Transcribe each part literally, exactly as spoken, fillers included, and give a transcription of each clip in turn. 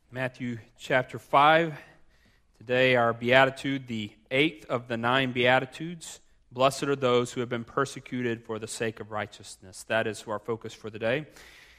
Matthew chapter five. Today our beatitude, the eighth of the nine beatitudes. Blessed are those who have been persecuted for the sake of righteousness. That is our focus for the day.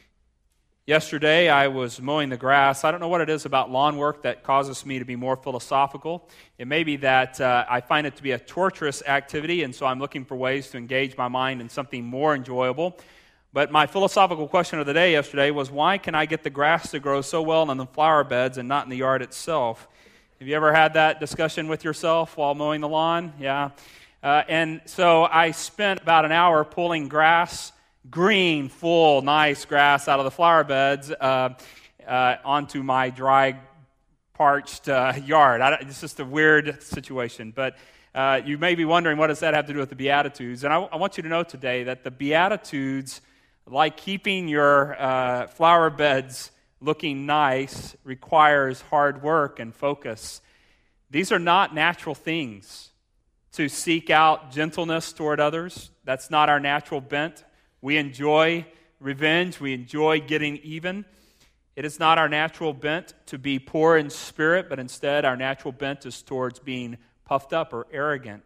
Yesterday I was mowing the grass. I don't know what it is about lawn work that causes me to be more philosophical. It may be that uh, I find it to be a torturous activity, and so I'm looking for ways to engage my mind in something more enjoyable. But my philosophical question of the day yesterday was, why can I get the grass to grow so well in the flower beds and not in the yard itself? Have you ever had that discussion with yourself while mowing the lawn? Yeah. Uh, and so I spent about an hour pulling grass, green, full, nice grass out of the flower beds uh, uh, onto my dry, parched uh, yard. I, it's just a weird situation. But uh, you may be wondering, what does that have to do with the Beatitudes? And I, I want you to know today that the Beatitudes, like keeping your uh, flower beds looking nice, requires hard work and focus. These are not natural things. To seek out gentleness toward others, that's not our natural bent. We enjoy revenge. We enjoy getting even. It is not our natural bent to be poor in spirit, but instead our natural bent is towards being puffed up or arrogant.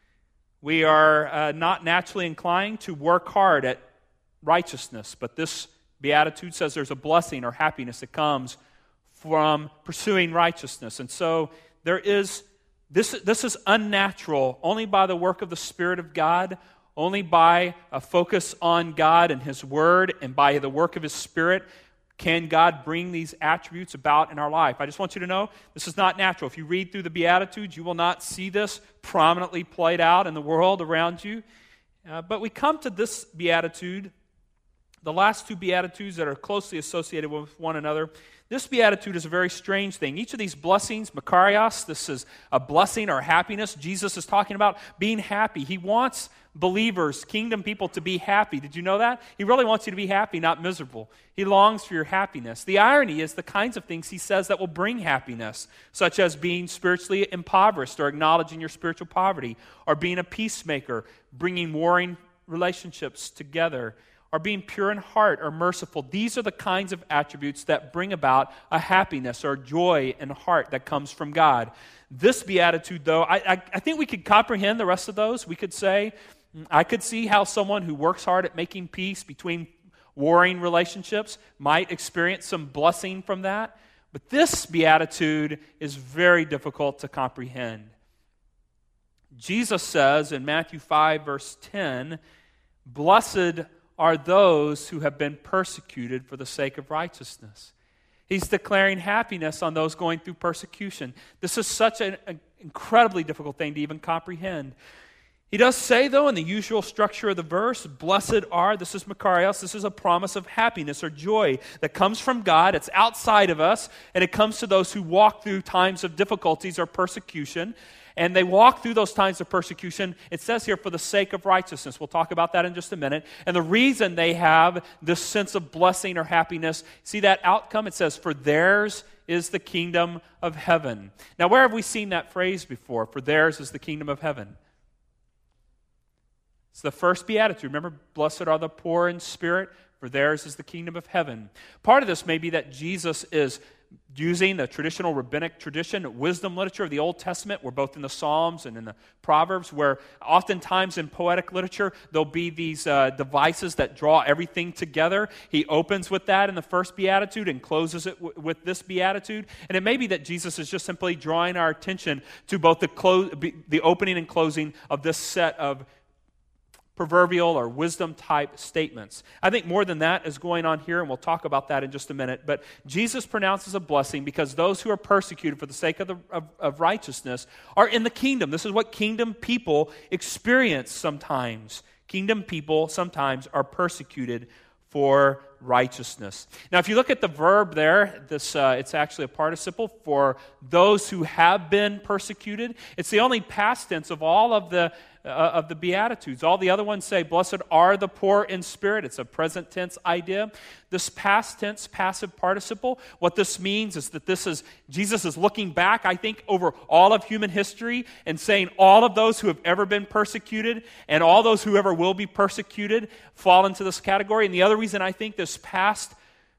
We are uh, not naturally inclined to work hard at righteousness, but this beatitude says there's a blessing or happiness that comes from pursuing righteousness. And so there is this this is unnatural only by the work of the Spirit of God, only by a focus on God and His Word, and by the work of His Spirit can God bring these attributes about in our life. I just want you to know this is not natural. If you read through the Beatitudes, you will not see this prominently played out in the world around you. Uh, but we come to this beatitude, the last two beatitudes that are closely associated with one another. This beatitude is a very strange thing. Each of these blessings, Makarios, this is a blessing or happiness. Jesus is talking about being happy. He wants believers, kingdom people, to be happy. Did you know that? He really wants you to be happy, not miserable. He longs for your happiness. The irony is the kinds of things he says that will bring happiness, such as being spiritually impoverished or acknowledging your spiritual poverty, or being a peacemaker, bringing warring relationships together, or being pure in heart or merciful. These are the kinds of attributes that bring about a happiness or joy in heart that comes from God. This beatitude, though, I, I, I think we could comprehend the rest of those. We could say, I could see how someone who works hard at making peace between warring relationships might experience some blessing from that. But this beatitude is very difficult to comprehend. Jesus says in Matthew five, verse ten, "Blessed are those who have been persecuted for the sake of righteousness." He's declaring happiness on those going through persecution. This is such an, an incredibly difficult thing to even comprehend. He does say, though, in the usual structure of the verse, blessed are, this is Makarios, this is a promise of happiness or joy that comes from God. It's outside of us, and it comes to those who walk through times of difficulties or persecution. And they walk through those times of persecution, it says here, for the sake of righteousness. We'll talk about that in just a minute. And the reason they have this sense of blessing or happiness, see that outcome? It says, for theirs is the kingdom of heaven. Now, where have we seen that phrase before? For theirs is the kingdom of heaven. It's the first beatitude. Remember, blessed are the poor in spirit, for theirs is the kingdom of heaven. Part of this may be that Jesus is using the traditional rabbinic tradition, wisdom literature of the Old Testament. We're both in the Psalms and in the Proverbs, where oftentimes in poetic literature, there'll be these uh, devices that draw everything together. He opens with that in the first beatitude and closes it w- with this beatitude. And it may be that Jesus is just simply drawing our attention to both the, clo- the opening and closing of this set of proverbial or wisdom-type statements. I think more than that is going on here, and we'll talk about that in just a minute. But Jesus pronounces a blessing because those who are persecuted for the sake of, the, of, of righteousness are in the kingdom. This is what kingdom people experience sometimes. Kingdom people sometimes are persecuted for righteousness. Now, if you look at the verb there, this uh, it's actually a participle for those who have been persecuted. It's the only past tense of all of the Uh, of the Beatitudes. All the other ones say, blessed are the poor in spirit. It's a present tense idea. This past tense passive participle, what this means is that this is, Jesus is looking back, I think, over all of human history and saying all of those who have ever been persecuted and all those who ever will be persecuted fall into this category. And the other reason I think this past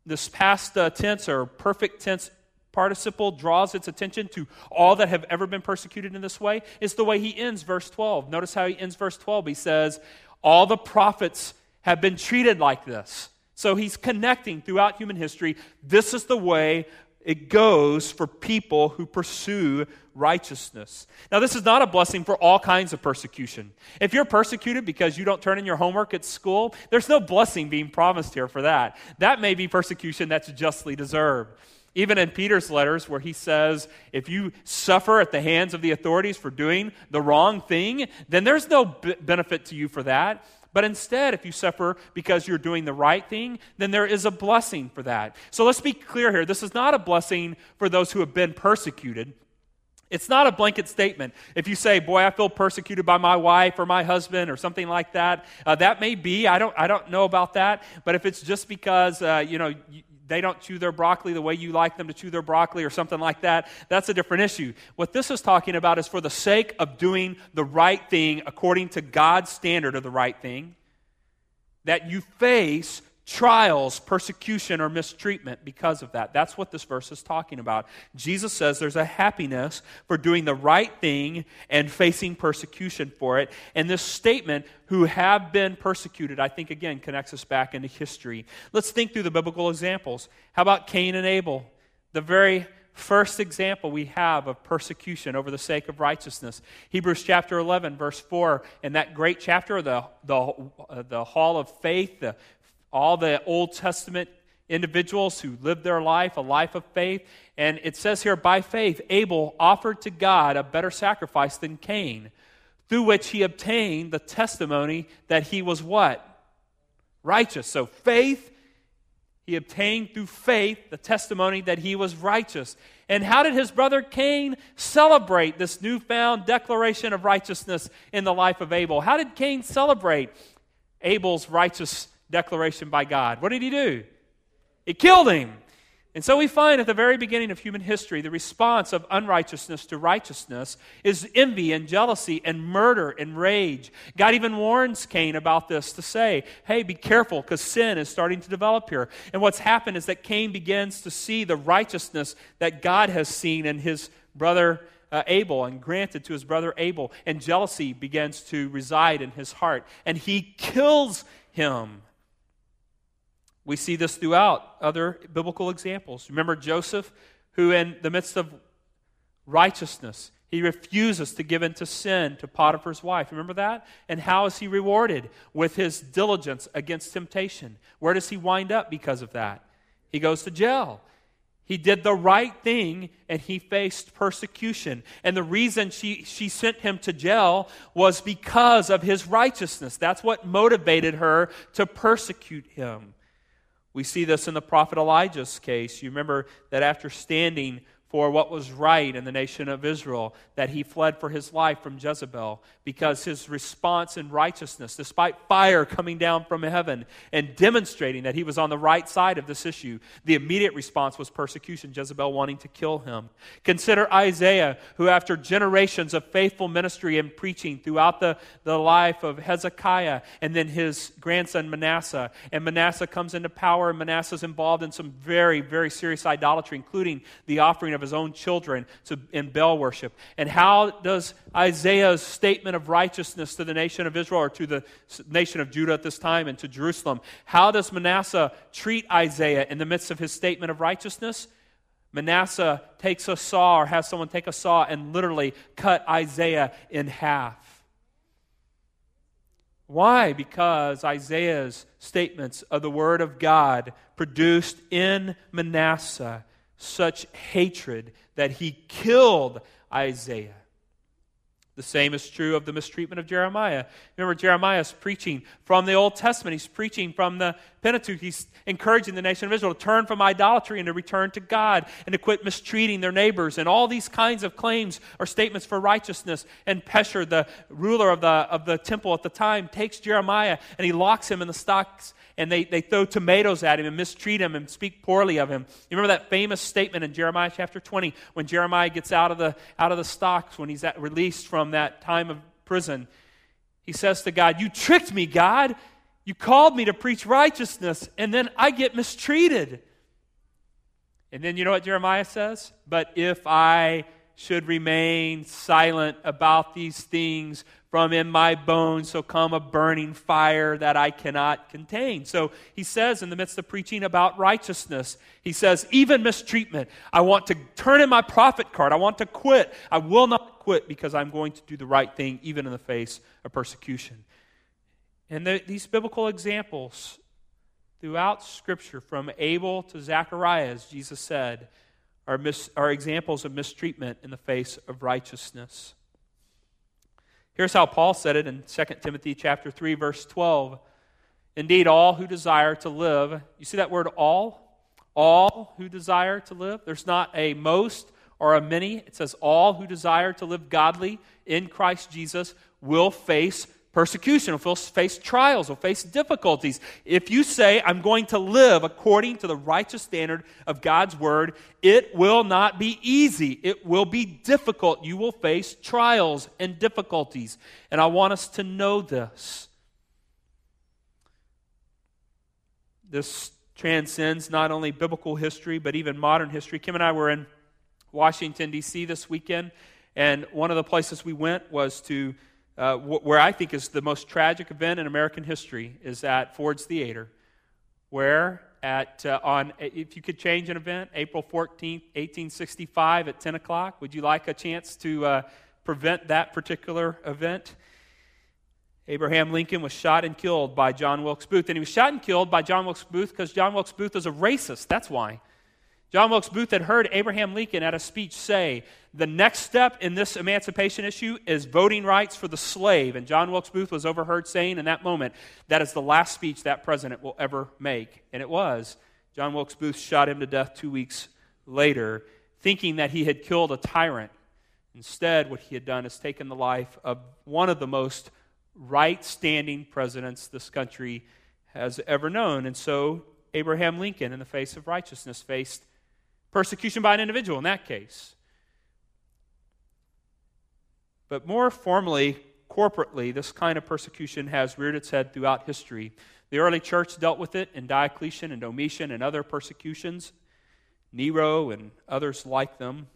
this past uh, tense or perfect tense participle draws its attention to all that have ever been persecuted in this way is the way he ends verse twelve. Notice how he ends verse twelve. He says, all the prophets have been treated like this. So he's connecting throughout human history. This is the way it goes for people who pursue righteousness. Now, this is not a blessing for all kinds of persecution. If you're persecuted because you don't turn in your homework at school, there's no blessing being promised here for that. That may be persecution that's justly deserved. Even in Peter's letters where he says, if you suffer at the hands of the authorities for doing the wrong thing, then there's no b- benefit to you for that. But instead, if you suffer because you're doing the right thing, then there is a blessing for that. So let's be clear here. This is not a blessing for those who have been persecuted. It's not a blanket statement. If you say, boy, I feel persecuted by my wife or my husband or something like that, uh, that may be. I don't I don't know about that. But if it's just because, uh, you know, you, they don't chew their broccoli the way you like them to chew their broccoli or something like that, that's a different issue. What this is talking about is for the sake of doing the right thing according to God's standard of the right thing, that you face trials, persecution, or mistreatment because of that. That's what this verse is talking about. Jesus says there's a happiness for doing the right thing and facing persecution for it. And this statement, who have been persecuted, I think, again, connects us back into history. Let's think through the biblical examples. How about Cain and Abel? The very first example we have of persecution over the sake of righteousness. Hebrews chapter eleven, verse four, in that great chapter, the, the, uh, the hall of faith, the all the Old Testament individuals who lived their life, a life of faith. And it says here, by faith, Abel offered to God a better sacrifice than Cain, through which he obtained the testimony that he was what? Righteous. So faith, he obtained through faith the testimony that he was righteous. And how did his brother Cain celebrate this newfound declaration of righteousness in the life of Abel? How did Cain celebrate Abel's righteous declaration by God? What did he do? He killed him. And so we find at the very beginning of human history, the response of unrighteousness to righteousness is envy and jealousy and murder and rage. God even warns Cain about this to say, hey, be careful because sin is starting to develop here. And what's happened is that Cain begins to see the righteousness that God has seen in his brother uh, Abel and granted to his brother Abel. And jealousy begins to reside in his heart. And he kills him. We see this throughout other biblical examples. Remember Joseph, who in the midst of righteousness, he refuses to give in to sin to Potiphar's wife. Remember that? And how is he rewarded? With his diligence against temptation. Where does he wind up because of that? He goes to jail. He did the right thing and he faced persecution. And the reason she, she sent him to jail was because of his righteousness. That's what motivated her to persecute him. We see this in the prophet Elijah's case. You remember that after standing for what was right in the nation of Israel, that he fled for his life from Jezebel because his response in righteousness, despite fire coming down from heaven and demonstrating that he was on the right side of this issue, the immediate response was persecution, Jezebel wanting to kill him. Consider Isaiah, who after generations of faithful ministry and preaching throughout the, the life of Hezekiah and then his grandson Manasseh, and Manasseh comes into power and Manasseh's involved in some very, very serious idolatry, including the offering of his own children to, in Baal worship. And how does Isaiah's statement of righteousness to the nation of Israel, or to the nation of Judah at this time and to Jerusalem, how does Manasseh treat Isaiah in the midst of his statement of righteousness? Manasseh takes a saw, or has someone take a saw and literally cut Isaiah in half. Why? Because Isaiah's statements of the Word of God produced in Manasseh such hatred that he killed Isaiah. The same is true of the mistreatment of Jeremiah. Remember, Jeremiah is preaching from the Old Testament. He's preaching from the Pentateuch. He's encouraging the nation of Israel to turn from idolatry and to return to God and to quit mistreating their neighbors. And all these kinds of claims are statements for righteousness. And Peshur, the ruler of the, of the temple at the time, takes Jeremiah and he locks him in the stocks. And they, they throw tomatoes at him and mistreat him and speak poorly of him. You remember that famous statement in Jeremiah chapter twenty when Jeremiah gets out of the out of the stocks, when he's at, released from that time of prison. He says to God, "You tricked me, God. You called me to preach righteousness, and then I get mistreated." And then you know what Jeremiah says? But if I should remain silent about these things, from in my bones shall come a burning fire that I cannot contain. So he says in the midst of preaching about righteousness, he says, even mistreatment, I want to turn in my prophet card. I want to quit. I will not quit because I'm going to do the right thing even in the face of persecution. And the, these biblical examples throughout Scripture, from Abel to Zechariah, as Jesus said, are, mis, are examples of mistreatment in the face of righteousness. Here's how Paul said it in Second Timothy chapter three, verse twelve. Indeed, all who desire to live, you see that word all? All who desire to live. There's not a most or a many. It says all who desire to live godly in Christ Jesus will face persecution, will face trials, will face difficulties. If you say, I'm going to live according to the righteous standard of God's word, it will not be easy. It will be difficult. You will face trials and difficulties. And I want us to know this. This transcends not only biblical history, but even modern history. Kim and I were in Washington, D C this weekend, and one of the places we went was to Uh, where I think is the most tragic event in American history is at Ford's Theater, where at uh, on if you could change an event, April fourteenth, eighteen sixty-five at ten o'clock, would you like a chance to uh, prevent that particular event? Abraham Lincoln was shot and killed by John Wilkes Booth, and he was shot and killed by John Wilkes Booth because John Wilkes Booth was a racist. That's why. John Wilkes Booth had heard Abraham Lincoln at a speech say, the next step in this emancipation issue is voting rights for the slave. And John Wilkes Booth was overheard saying in that moment, that is the last speech that president will ever make. And it was. John Wilkes Booth shot him to death two weeks later, thinking that he had killed a tyrant. Instead, what he had done is taken the life of one of the most right-standing presidents this country has ever known. And so Abraham Lincoln, in the face of righteousness, faced persecution by an individual in that case. But more formally, corporately, this kind of persecution has reared its head throughout history. The early church dealt with it in Diocletian and Domitian and other persecutions, Nero and others like them.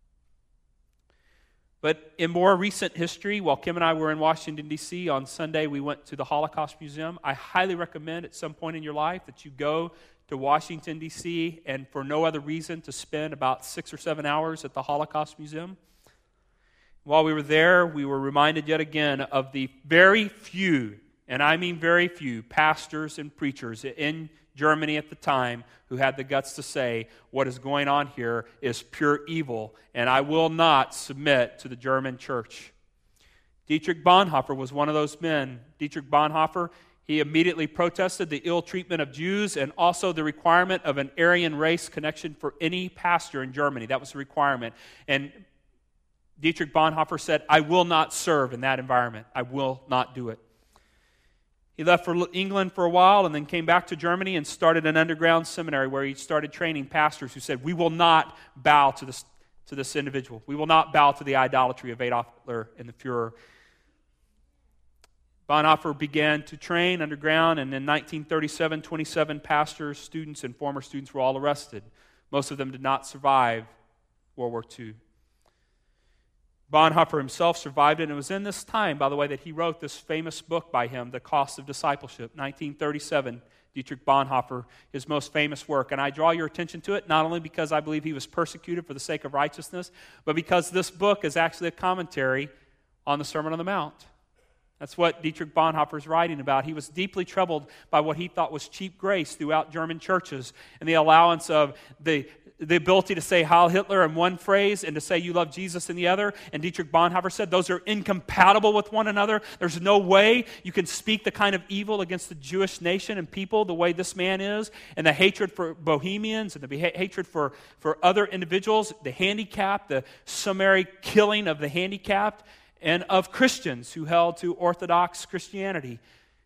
But in more recent history, while Kim and I were in Washington, D C on Sunday, we went to the Holocaust Museum. I highly recommend at some point in your life that you go to Washington, D C, and for no other reason to spend about six or seven hours at the Holocaust Museum. While we were there, we were reminded yet again of the very few, and I mean very few, pastors and preachers in Germany at the time who had the guts to say, what is going on here is pure evil, and I will not submit to the German church. Dietrich Bonhoeffer was one of those men. Dietrich Bonhoeffer, he immediately protested the ill treatment of Jews and also the requirement of an Aryan race connection for any pastor in Germany. That was the requirement. And Dietrich Bonhoeffer said, I will not serve in that environment. I will not do it. He left for England for a while and then came back to Germany and started an underground seminary where he started training pastors who said, we will not bow to this, to this individual. We will not bow to the idolatry of Adolf Hitler and the Fuhrer. Bonhoeffer began to train underground, and in nineteen thirty-seven, twenty-seven pastors, students, and former students were all arrested. Most of them did not survive World War Two. Bonhoeffer himself survived it, and it was in this time, by the way, that he wrote this famous book by him, The Cost of Discipleship, nineteen thirty-seven, Dietrich Bonhoeffer, his most famous work. And I draw your attention to it not only because I believe he was persecuted for the sake of righteousness, but because this book is actually a commentary on the Sermon on the Mount. That's what Dietrich Bonhoeffer is writing about. He was deeply troubled by what he thought was cheap grace throughout German churches and the allowance of the the ability to say Heil Hitler in one phrase and to say you love Jesus in the other. And Dietrich Bonhoeffer said those are incompatible with one another. There's no way you can speak the kind of evil against the Jewish nation and people the way this man is, and the hatred for Bohemians and the beha- hatred for, for other individuals, the handicapped, the summary killing of the handicapped, and of Christians who held to Orthodox Christianity.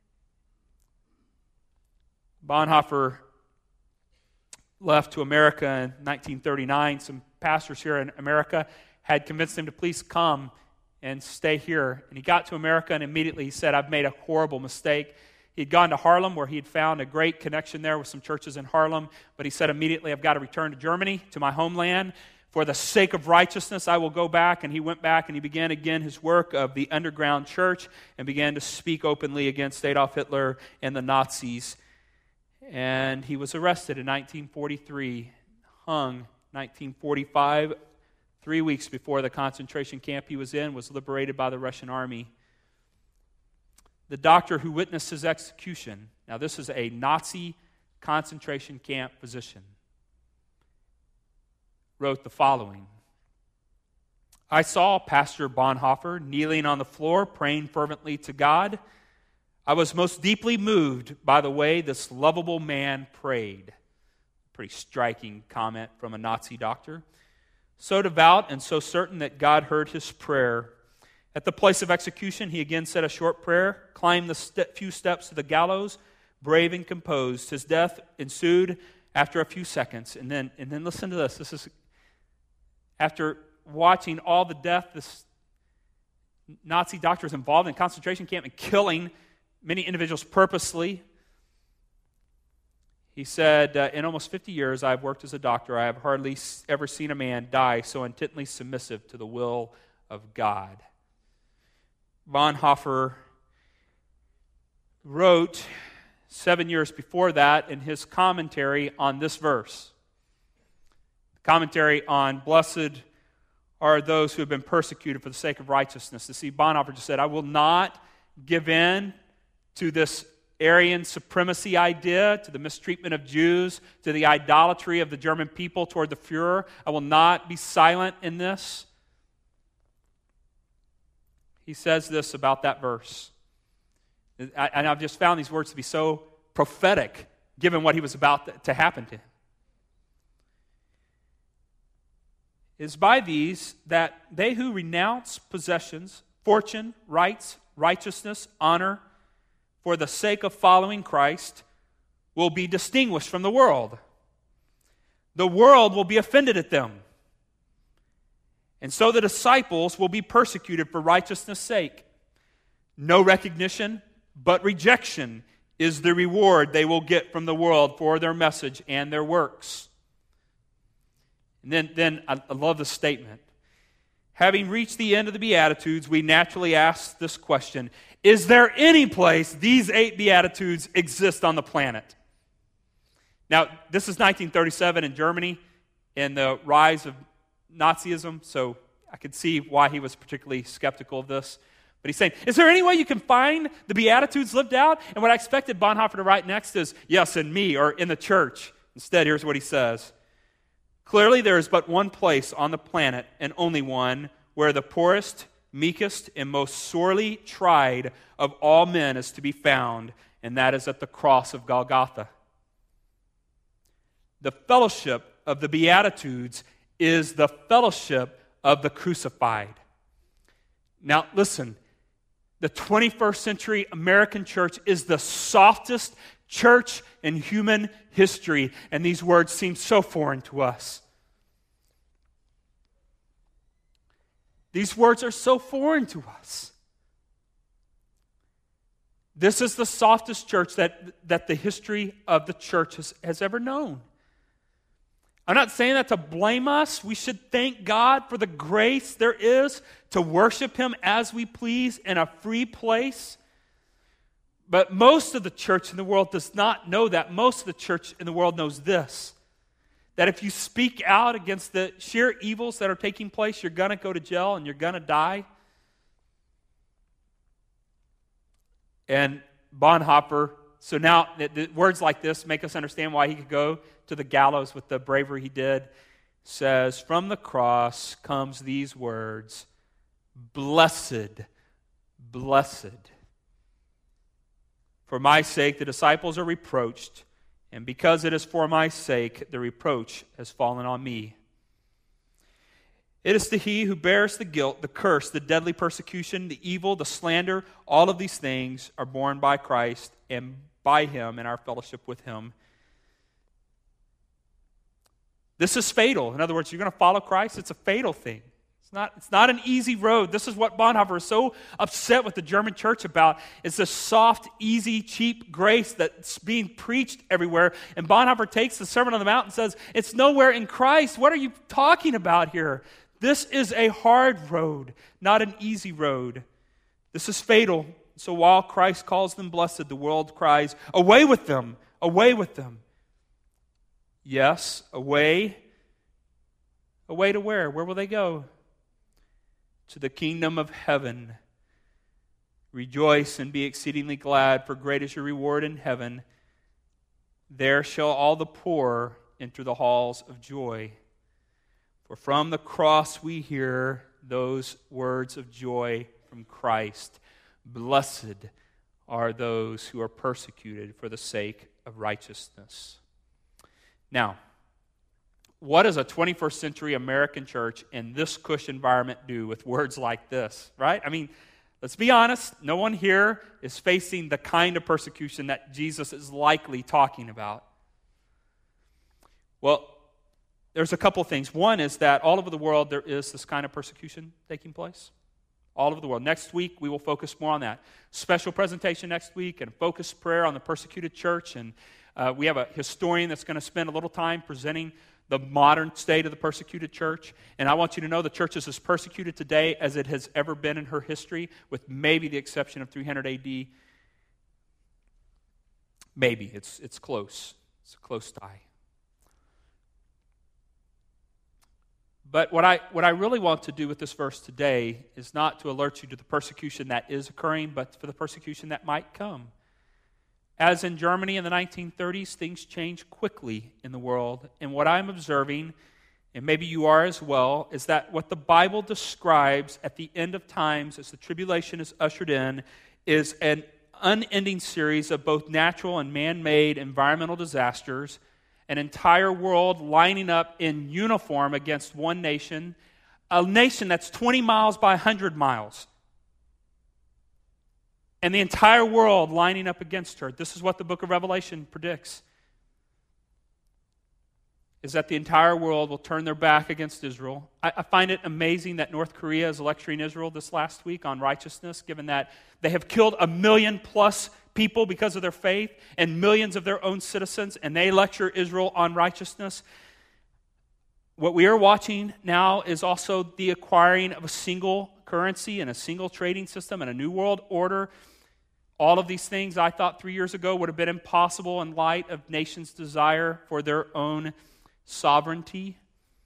Bonhoeffer left to America in nineteen thirty-nine. Some pastors here in America had convinced him to please come and stay here. And he got to America and immediately he said, I've made a horrible mistake. He'd gone to Haarlem, where he had found a great connection there with some churches in Haarlem, but he said immediately, I've got to return to Germany, to my homeland. For the sake of righteousness, I will go back. And he went back and he began again his work of the underground church and began to speak openly against Adolf Hitler and the Nazis. And he was arrested in nineteen forty-three, hung nineteen forty-five, three weeks before the concentration camp he was in, was liberated by the Russian army. The doctor who witnessed his execution, now this is a Nazi concentration camp physician, wrote the following. I saw Pastor Bonhoeffer kneeling on the floor, praying fervently to God. I was most deeply moved by the way this lovable man prayed. Pretty striking comment from a Nazi doctor. So devout and so certain that God heard his prayer. At the place of execution, he again said a short prayer, climbed the st- few steps to the gallows, brave and composed. His death ensued after a few seconds. And then, and then listen to this. This is after watching all the death this Nazi doctor was involved in a concentration camp and killing many individuals purposely. He said, uh, in almost fifty years I've worked as a doctor. I have hardly ever seen a man die so intently submissive to the will of God. Bonhoeffer wrote seven years before that in his commentary on this verse. Commentary on blessed are those who have been persecuted for the sake of righteousness. You see, Bonhoeffer just said, I will not give in to this Aryan supremacy idea, to the mistreatment of Jews, to the idolatry of the German people toward the Fuhrer. I will not be silent in this. He says this about that verse. And I've just found these words to be so prophetic, given what he was about to happen to him. It is by these that they who renounce possessions, fortune, rights, righteousness, honor, for the sake of following Christ, will be distinguished from the world. The world will be offended at them. And so the disciples will be persecuted for righteousness' sake. No recognition, but rejection is the reward they will get from the world for their message and their works. And then, then I, I love the statement. Having reached the end of the Beatitudes, we naturally ask this question: is there any place these eight Beatitudes exist on the planet? Now, this is nineteen thirty-seven in Germany, and the rise of Nazism, so I could see why he was particularly skeptical of this. But he's saying, is there any way you can find the Beatitudes lived out? And what I expected Bonhoeffer to write next is, yes, in me, or in the church. Instead, here's what he says. Clearly, there is but one place on the planet, and only one, where the poorest, meekest, and most sorely tried of all men is to be found, and that is at the cross of Golgotha. The fellowship of the Beatitudes is the fellowship of the crucified. Now, listen, the twenty-first century American church is the softest church in human history, and these words seem so foreign to us. These words are so foreign to us. This is the softest church that, that the history of the church has, has ever known. I'm not saying that to blame us. We should thank God for the grace there is to worship Him as we please in a free place. But most of the church in the world does not know that. Most of the church in the world knows this: that if you speak out against the sheer evils that are taking place, you're going to go to jail and you're going to die. And Bonhoeffer, so now the, the words like this make us understand why he could go to the gallows with the bravery he did. Says, from the cross comes these words, blessed, blessed. For my sake the disciples are reproached, and because it is for my sake the reproach has fallen on me. It is to he who bears the guilt, the curse, the deadly persecution, the evil, the slander, all of these things are borne by Christ and by Him in our fellowship with Him. This is fatal. In other words, you're going to follow Christ, it's a fatal thing. It's not, it's not an easy road. This is what Bonhoeffer is so upset with the German church about. It's this soft, easy, cheap grace that's being preached everywhere. And Bonhoeffer takes the Sermon on the Mount and says, it's nowhere in Christ. What are you talking about here? This is a hard road, not an easy road. This is fatal. So while Christ calls them blessed, the world cries, away with them, away with them. Yes, away. Away to where? Where will they go? To the kingdom of heaven. Rejoice and be exceedingly glad, for great is your reward in heaven. There shall all the poor enter the halls of joy. For from the cross we hear those words of joy from Christ. Blessed are those who are persecuted for the sake of righteousness. Now, what does a twenty-first century American church in this cush environment do with words like this, right? I mean, let's be honest, no one here is facing the kind of persecution that Jesus is likely talking about. Well, there's a couple things. One is that all over the world there is this kind of persecution taking place. All over the world. Next week, we will focus more on that. Special presentation next week and a focused prayer on the persecuted church. And uh, we have a historian that's going to spend a little time presenting the modern state of the persecuted church. And I want you to know the church is as persecuted today as it has ever been in her history, with maybe the exception of three hundred A D. Maybe. It's, it's close. It's a close tie. But what I, what I really want to do with this verse today is not to alert you to the persecution that is occurring, but for the persecution that might come. As in Germany in the nineteen thirties, things change quickly in the world. And what I'm observing, and maybe you are as well, is that what the Bible describes at the end of times as the tribulation is ushered in is an unending series of both natural and man-made environmental disasters, an entire world lining up in uniform against one nation, a nation that's twenty miles by one hundred miles. And the entire world lining up against her. This is what the book of Revelation predicts. Is that the entire world will turn their back against Israel. I, I find it amazing that North Korea is lecturing Israel this last week on righteousness, given that they have killed a million plus people because of their faith and millions of their own citizens, and they lecture Israel on righteousness. What we are watching now is also the acquiring of a single currency and a single trading system and a new world order. All of these things I thought three years ago would have been impossible in light of nations' desire for their own sovereignty.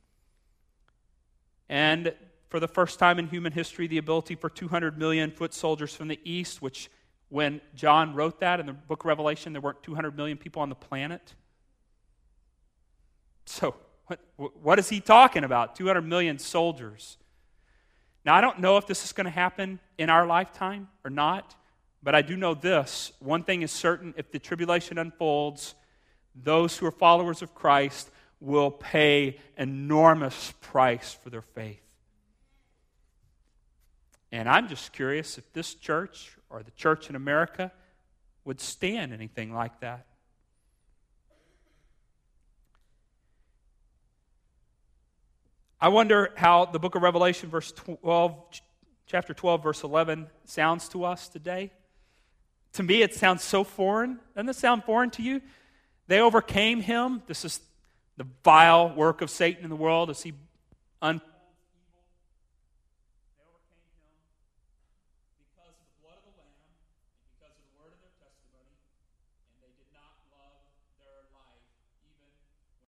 And for the first time in human history, the ability for two hundred million foot soldiers from the east, which when John wrote that in the book of Revelation, there weren't two hundred million people on the planet. So what, what is he talking about? two hundred million soldiers. Now, I don't know if this is going to happen in our lifetime or not, but I do know this. One thing is certain: if the tribulation unfolds, those who are followers of Christ will pay enormous price for their faith. And I'm just curious if this church or the church in America would stand anything like that. I wonder how the book of Revelation, verse twelve, chapter twelve, verse eleven, sounds to us today. To me, it sounds so foreign. Doesn't it sound foreign to you? They overcame him. This is the vile work of Satan in the world as he un-